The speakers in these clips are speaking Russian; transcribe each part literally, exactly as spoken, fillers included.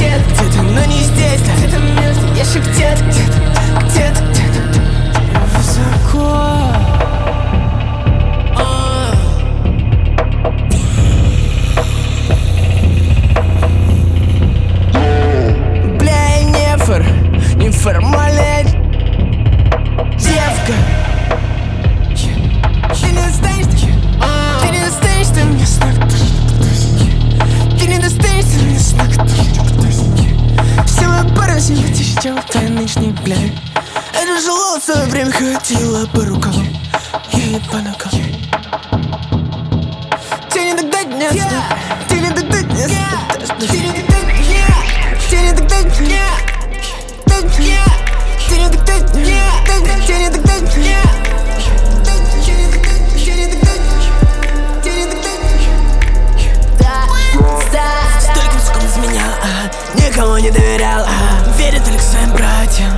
где-то, где-то, но не здесь, да. Где-то место, я еще где-то, где-то, где-то, где-то высоко. Бля, нефор, неформален. Девка, ты не достанешь, ты не достанешь, ты мне с ног. Ты не достанешь, ты мне с ног. Все мои пары симпатичнее, чем твоя нынешняя, бля. Это жило в свое время, ходила по рукам и по ногам. Тебе не догнать, нет, тебе не догнать, нет, тебе не догнать, нет, тебе не догнать, нет, тебе не догнать, нет, тебе не догнать, нет, тебе не догнать, тебе не догнать. Столько высоком из меня, никому не доверял, верит только своим братьям.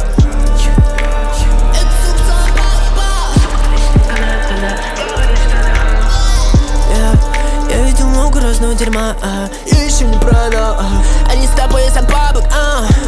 Я видел много разного дерьма, а, я еще не продал, а. Они с тобой из-за бабок, а.